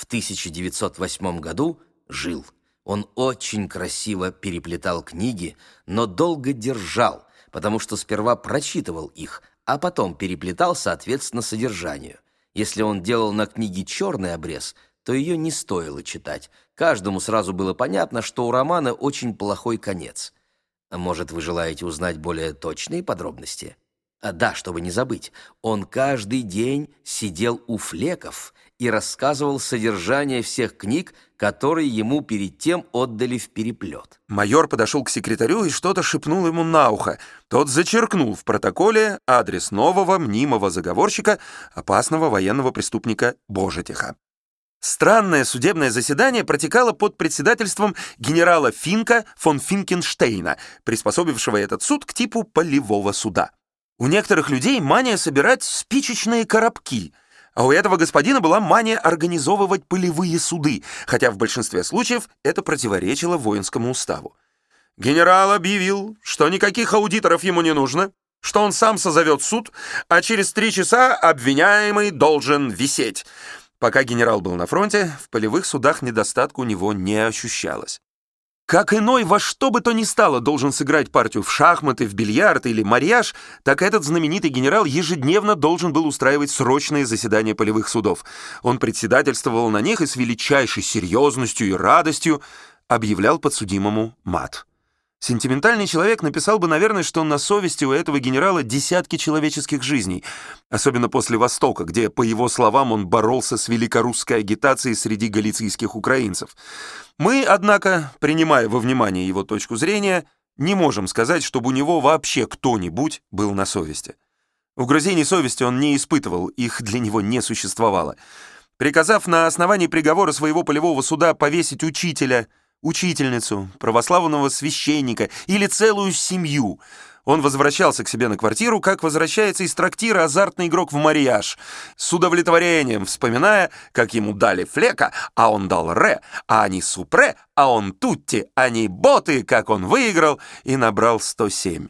1908 году, жил. Он очень красиво переплетал книги, но долго держал, потому что сперва прочитывал их, а потом переплетал соответственно содержанию. Если он делал на книге черный обрез, то ее не стоило читать. Каждому сразу было понятно, что у романа очень плохой конец. А может, вы желаете узнать более точные подробности? Да, чтобы не забыть, он каждый день сидел у флеков и рассказывал содержание всех книг, которые ему перед тем отдали в переплет.
Майор подошел к секретарю и что-то шепнул ему на ухо. Тот зачеркнул в протоколе адрес нового мнимого заговорщика, опасного военного преступника Божетеха. Странное судебное заседание протекало под председательством генерала Финка фон Финкенштейна, приспособившего этот суд к типу полевого суда. У некоторых людей мания собирать спичечные коробки, а у этого господина была мания организовывать полевые суды, хотя в большинстве случаев это противоречило воинскому уставу. Генерал объявил, что никаких аудиторов ему не нужно, что он сам созовет суд, а через 3 часа обвиняемый должен висеть. Пока генерал был на фронте, в полевых судах недостатка у него не ощущалось. Как иной во что бы то ни стало должен сыграть партию в шахматы, в бильярд или марьяж, так этот знаменитый генерал ежедневно должен был устраивать срочные заседания полевых судов. Он председательствовал на них и с величайшей серьезностью и радостью объявлял подсудимому мат. Сентиментальный человек написал бы, наверное, что на совести у этого генерала десятки человеческих жизней, особенно после Востока, где, по его словам, он боролся с великорусской агитацией среди галицийских украинцев. Мы, однако, принимая во внимание его точку зрения, не можем сказать, чтобы у него вообще кто-нибудь был на совести. Угрызений совести он не испытывал, их для него не существовало. Приказав на основании приговора своего полевого суда повесить учителя, учительницу, православного священника или целую семью, он возвращался к себе на квартиру, как возвращается из трактира азартный игрок в марьяж, с удовлетворением вспоминая, как ему дали флека, а он дал ре, а они супре, а он тутти, они боты, как он выиграл и набрал 107.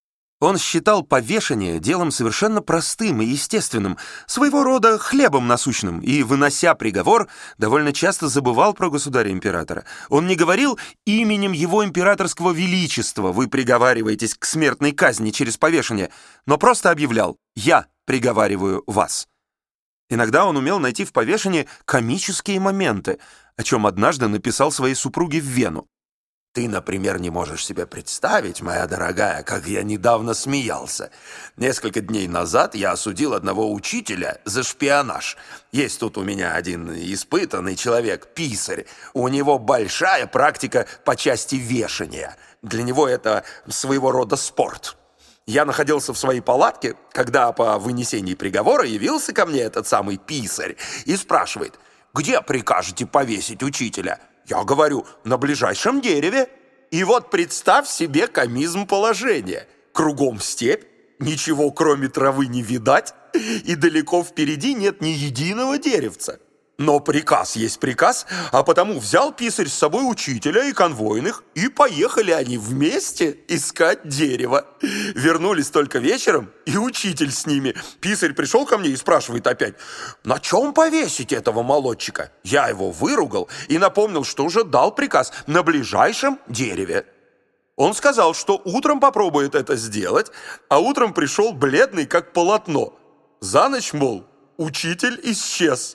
Он считал повешение делом совершенно простым и естественным, своего рода хлебом насущным, и, вынося приговор, довольно часто забывал про государя-императора. Он не говорил именем его императорского величества «Вы приговариваетесь к смертной казни через повешение», но просто объявлял «Я приговариваю вас». Иногда он умел найти в повешении комические моменты, о чем однажды написал своей супруге в Вену.
Ты, например, не можешь себе представить, моя дорогая, как я недавно смеялся. Несколько дней назад я осудил одного учителя за шпионаж. Есть тут у меня один испытанный человек, писарь. У него большая практика по части вешания. Для него это своего рода спорт. Я находился в своей палатке, когда по вынесении приговора явился ко мне этот самый писарь и спрашивает: «Где прикажете повесить учителя?» Я говорю: «На ближайшем дереве». И вот представь себе комизм положения. Кругом степь, ничего кроме травы не видать, и далеко впереди нет ни единого деревца. Но приказ есть приказ, а потому взял писарь с собой учителя и конвойных, и поехали они вместе искать дерево. Вернулись только вечером, и учитель с ними. Писарь пришел ко мне и спрашивает опять: «На чем повесить этого молодчика?» Я его выругал и напомнил, что уже дал приказ: на ближайшем дереве. Он сказал, что утром попробует это сделать, а утром пришел бледный, как полотно. За ночь, мол, учитель исчез.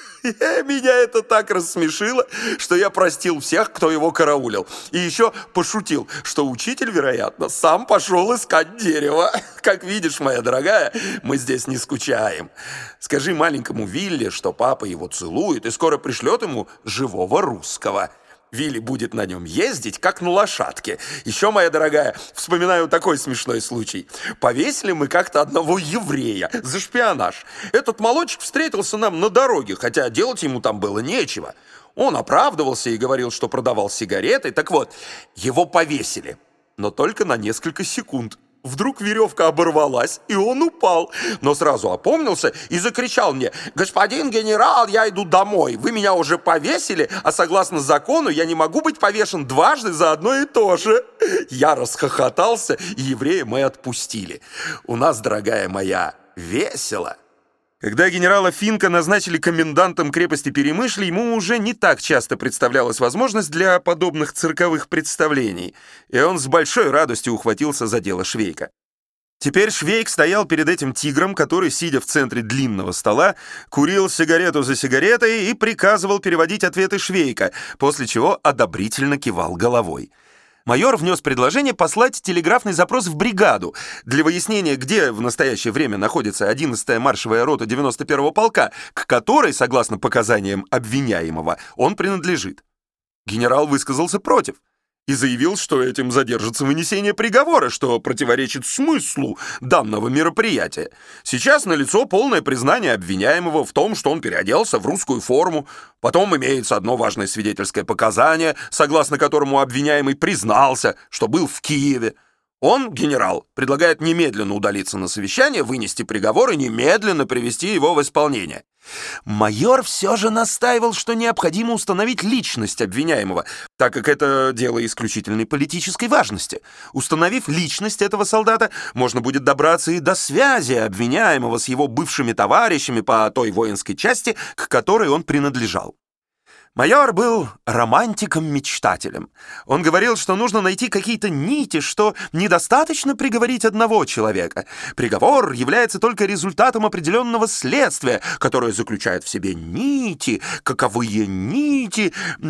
Меня это так рассмешило, что я простил всех, кто его караулил. И еще пошутил, что учитель, вероятно, сам пошел искать дерево. Как видишь, моя дорогая, мы здесь не скучаем. Скажи маленькому Вилли, что папа его целует и скоро пришлет ему живого русского. Вилли будет на нем ездить, как на лошадке. Еще, моя дорогая, вспоминаю такой смешной случай. Повесили мы как-то одного еврея за шпионаж. Этот молодчик встретился нам на дороге, хотя делать ему там было нечего. Он оправдывался и говорил, что продавал сигареты. Так вот, его повесили, но только на несколько секунд. Вдруг веревка оборвалась, и он упал, но сразу опомнился и закричал мне: «Господин генерал, я иду домой, вы меня уже повесили, а согласно закону я не могу быть повешен дважды за одно и то же». Я расхохотался, и еврея мы отпустили. У нас, дорогая моя, весело.
Когда генерала Финка назначили комендантом крепости Перемышль, ему уже не так часто представлялась возможность для подобных цирковых представлений, и он с большой радостью ухватился за дело Швейка. Теперь Швейк стоял перед этим тигром, который, сидя в центре длинного стола, курил сигарету за сигаретой и приказывал переводить ответы Швейка, после чего одобрительно кивал головой. Майор внес предложение послать телеграфный запрос в бригаду для выяснения, где в настоящее время находится 11-я маршевая рота 91-го полка, к которой, согласно показаниям обвиняемого, он принадлежит. Генерал высказался против и заявил, что этим задержится вынесение приговора, что противоречит смыслу данного мероприятия. Сейчас налицо полное признание обвиняемого в том, что он переоделся в русскую форму. Потом имеется одно важное свидетельское показание, согласно которому обвиняемый признался, что был в Киеве. Он, генерал, предлагает немедленно удалиться на совещание, вынести приговор и немедленно привести его в исполнение. Майор все же настаивал, что необходимо установить личность обвиняемого, так как это дело исключительной политической важности. Установив личность этого солдата, можно будет добраться и до связи обвиняемого с его бывшими товарищами по той воинской части, к которой он принадлежал. Майор был романтиком-мечтателем. Он говорил, что нужно найти какие-то нити, что недостаточно приговорить одного человека. Приговор является только результатом определенного следствия, которое заключает в себе нити. Каковые нити?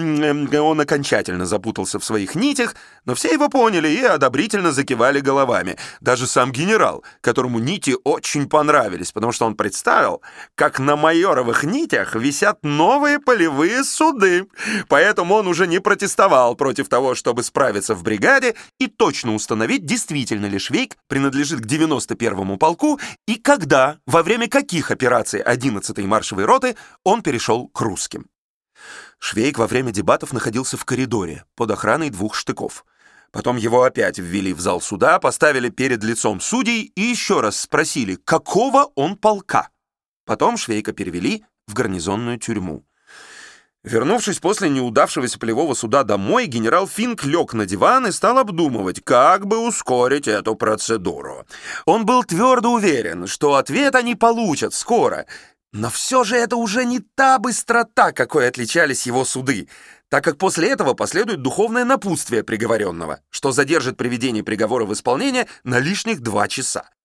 Он окончательно запутался в своих нитях, но все его поняли и одобрительно закивали головами. Даже сам генерал, которому нити очень понравились, потому что он представил, как на майоровых нитях висят новые полевые суды. Поэтому он уже не протестовал против того, чтобы справиться в бригаде и точно установить, действительно ли Швейк принадлежит к 91-му полку и когда, во время каких операций 11-й маршевой роты он перешел к русским. Швейк во время дебатов находился в коридоре под охраной 2 штыков. Потом его опять ввели в зал суда, поставили перед лицом судей и еще раз спросили, какого он полка. Потом Швейка перевели в гарнизонную тюрьму. Вернувшись после неудавшегося полевого суда домой, генерал Финк лег на диван и стал обдумывать, как бы ускорить эту процедуру. Он был твердо уверен, что ответ они получат скоро, но все же это уже не та быстрота, какой отличались его суды, так как после этого последует духовное напутствие приговоренного, что задержит приведение приговора в исполнение на лишних 2 часа.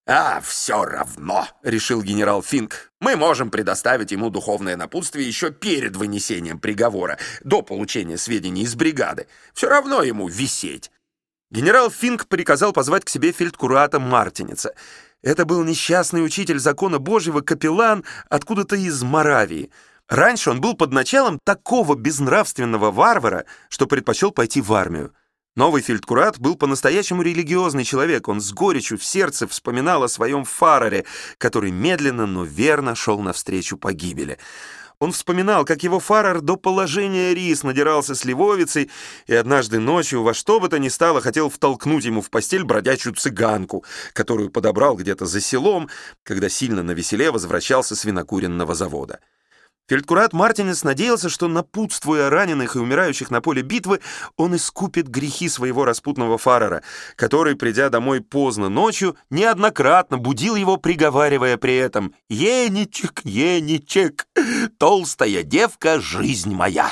Все равно», — решил генерал Финк. «Мы можем предоставить ему духовное напутствие еще перед вынесением приговора, до получения сведений из бригады. Все равно ему висеть».
Генерал Финк приказал позвать к себе фельдкурата Мартиница. Это был несчастный учитель закона Божьего, капеллан откуда-то из Моравии. Раньше он был под началом такого безнравственного варвара, что предпочел пойти в армию. Новый фельдкурат был по-настоящему религиозный человек. Он с горечью в сердце вспоминал о своем фараре, который медленно, но верно шел навстречу погибели. Он вспоминал, как его фарар до положения рис надирался с Львовицей и однажды ночью во что бы то ни стало хотел втолкнуть ему в постель бродячую цыганку, которую подобрал где-то за селом, когда сильно навеселе возвращался с винокуренного завода. Фельдкурат Мартинец надеялся, что, напутствуя раненых и умирающих на поле битвы, он искупит грехи своего распутного фарара, который, придя домой поздно ночью, неоднократно будил его, приговаривая при этом: «Еничек, еничек, толстая девка, жизнь моя».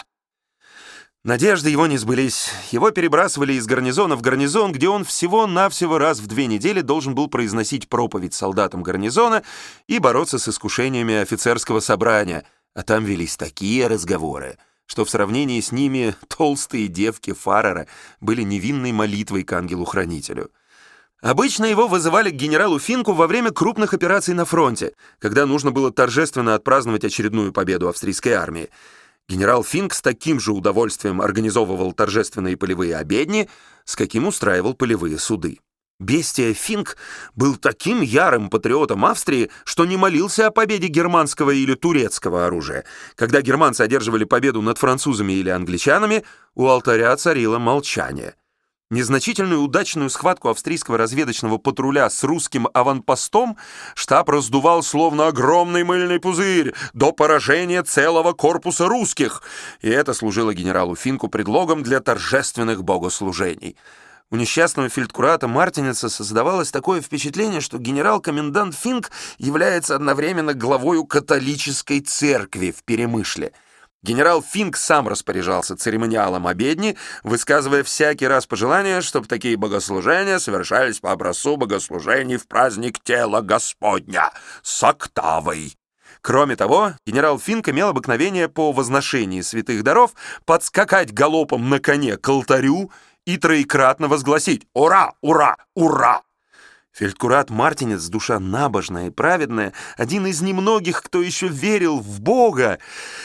Надежды его не сбылись. Его перебрасывали из гарнизона в гарнизон, где он всего-навсего раз в 2 недели должен был произносить проповедь солдатам гарнизона и бороться с искушениями офицерского собрания. А там велись такие разговоры, что в сравнении с ними толстые девки фарара были невинной молитвой к ангелу-хранителю. Обычно его вызывали к генералу Финку во время крупных операций на фронте, когда нужно было торжественно отпраздновать очередную победу австрийской армии. Генерал Финк с таким же удовольствием организовывал торжественные полевые обедни, с каким устраивал полевые суды. Бестия Финк был таким ярым патриотом Австрии, что не молился о победе германского или турецкого оружия. Когда германцы одерживали победу над французами или англичанами, у алтаря царило молчание. Незначительную удачную схватку австрийского разведочного патруля с русским аванпостом штаб раздувал словно огромный мыльный пузырь до поражения целого корпуса русских, и это служило генералу Финку предлогом для торжественных богослужений. У несчастного фельдкурата Мартиница создавалось такое впечатление, что генерал-комендант Финк является одновременно главою католической церкви в Перемышле. Генерал Финк сам распоряжался церемониалом обедни, высказывая всякий раз пожелание, чтобы такие богослужения совершались по образцу богослужений в праздник тела Господня с октавой. Кроме того, генерал Финк имел обыкновение по возношении святых даров подскакать галопом на коне к алтарю и троекратно возгласить «Ура! Ура! Ура!». Фельдкурат Мартинец, душа набожная и праведная, один из немногих, кто еще верил в Бога,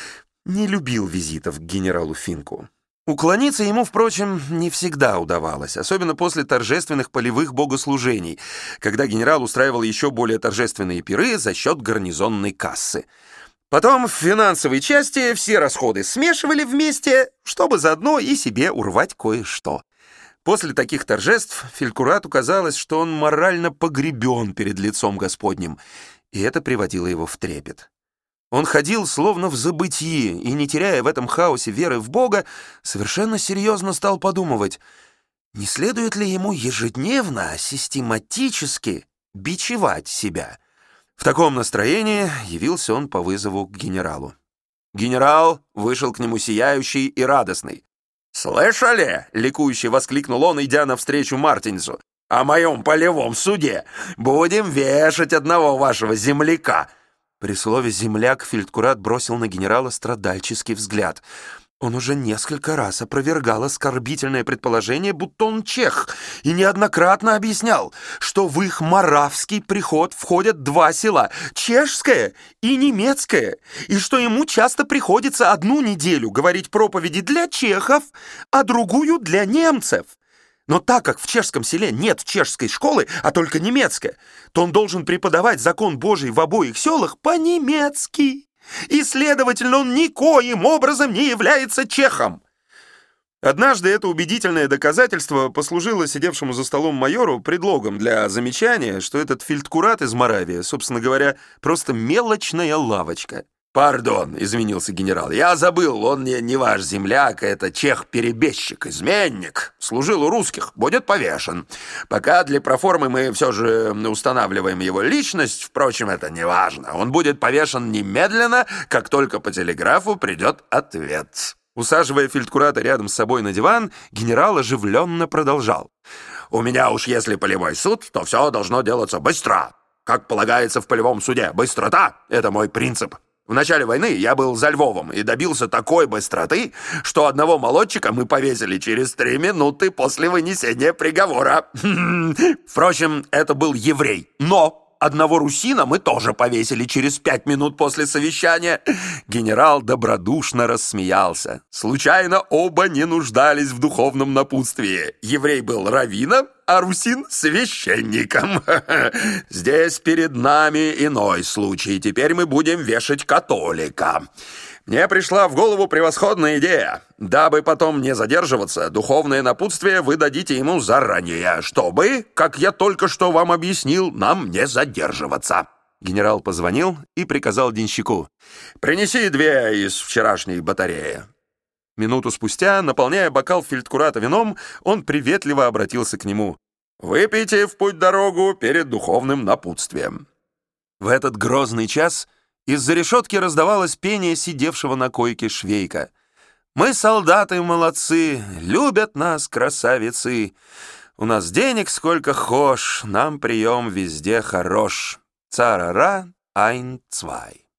не любил визитов к генералу Финку. Уклониться ему, впрочем, не всегда удавалось, особенно после торжественных полевых богослужений, когда генерал устраивал еще более торжественные пиры за счет гарнизонной кассы. Потом в финансовой части все расходы смешивали вместе, чтобы заодно и себе урвать кое-что. После таких торжеств фельдкурату казалось, что он морально погребен перед лицом Господним, и это приводило его в трепет. Он ходил словно в забытье и, не теряя в этом хаосе веры в Бога, совершенно серьезно стал подумывать, не следует ли ему ежедневно, систематически бичевать себя. В таком настроении явился он по вызову к генералу. Генерал вышел к нему сияющий и радостный. «Слышали?» — ликующе воскликнул он, идя навстречу Мартинцу. «О моем полевом суде! Будем вешать одного вашего земляка!» При слове «земляк» фельдкурат бросил на генерала страдальческий взгляд. Он уже несколько раз опровергал оскорбительное предположение, будто он чех, и неоднократно объяснял, что в их моравский приход входят 2 села — чешское и немецкое, и что ему часто приходится 1 неделю говорить проповеди для чехов, а другую для немцев. Но так как в чешском селе нет чешской школы, а только немецкая, то он должен преподавать закон Божий в обоих селах по-немецки. И, следовательно, он никоим образом не является чехом. Однажды это убедительное доказательство послужило сидевшему за столом майору предлогом для замечания, что этот фельдкурат из Моравии, собственно говоря, просто мелочная лавочка. «Пардон», — извинился генерал, — «я забыл, он не ваш земляк, это чех-перебежчик, изменник, служил у русских, будет повешен. Пока для проформы мы все же устанавливаем его личность, впрочем, это не важно. Он будет повешен немедленно, как только по телеграфу придет ответ». Усаживая фельдкурата рядом с собой на диван, генерал оживленно продолжал. «У меня уж если полевой суд, то все должно делаться быстро.
как полагается в полевом суде. Быстрота — это мой принцип. В начале войны я был за Львовом и добился такой быстроты, что одного молодчика мы повесили через 3 минуты после вынесения приговора. Впрочем, это был еврей. Но одного русина мы тоже повесили через 5 минут после совещания. Генерал добродушно рассмеялся. Случайно оба не нуждались в духовном напутствии. Еврей был раввином, а русин — священником. Здесь перед нами иной случай. Теперь мы будем вешать католика. Мне пришла в голову превосходная идея. Дабы потом не задерживаться, духовное напутствие вы дадите ему заранее, чтобы, как я только что вам объяснил, нам не задерживаться. Генерал позвонил и приказал денщику: «Принеси 2 из вчерашней батареи». Минуту спустя, наполняя бокал фельдкурата вином, он приветливо обратился к нему: «Выпейте в путь-дорогу перед духовным напутствием». В этот грозный час из-за решетки раздавалось пение сидевшего на койке Швейка. «Мы, солдаты, молодцы, любят нас красавицы. У нас денег сколько хошь, нам прием везде хорош. Царара, айн, цвай».